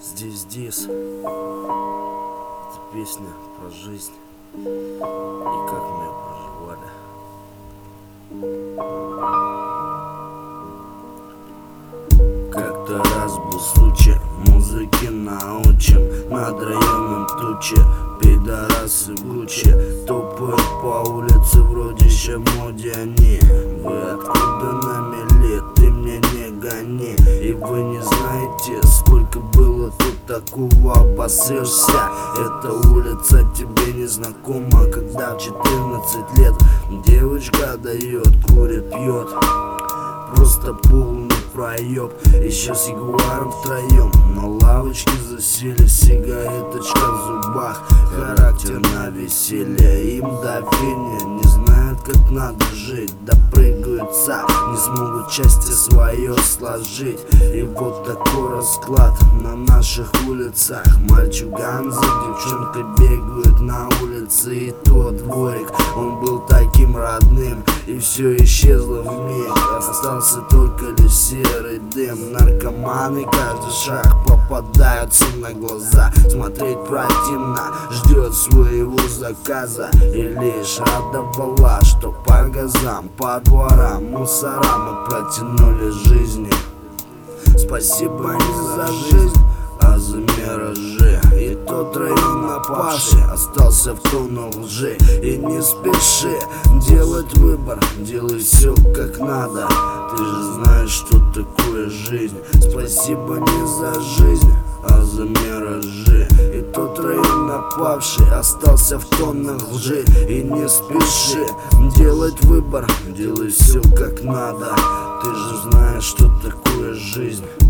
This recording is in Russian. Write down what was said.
Здесь это песня про жизнь и как мы ее проживали. Как-то раз был случай, музыки научим, над районом тучи, пидорасы Гуччи топают по улице, вроде ще в моде они. Вы откуда на мели, ты мне не гони. И вы не знаете, сколько было тут такого, опасешься. Эта улица тебе не знакома, когда в 14 лет девочка дает, курит, пьет. Просто полный проеб. Еще с ягуаром втроем на лавочке засели, сигареточка в зубах, характер на веселье. Им до феня, не знают, как надо жить, допрыгаются, не смогут счастье свое сложить. И вот такой расклад на наших улицах. Мальчуган за девчонкой бегают на улице, и тот дворик, он был таким родным, и все исчезло вмиг. Остался только лишь серый дым. Наркоманы каждый шаг попадаются на глаза. Смотреть противно, ждет своего заказа. И лишь радовала, что по газам, по дворам, мусорам мы протянули жизни. Спасибо не за жизнь, а за миражи. И тот район напавший остался в тоннах лжи. И не спеши делать выбор, делай все как надо. Ты же знаешь, что такое жизнь. Спасибо не за жизнь, а за миражи. И тот район напавший остался в тоннах лжи. И не спеши делать выбор, делай все как надо. Ты же знаешь, что такое жизнь.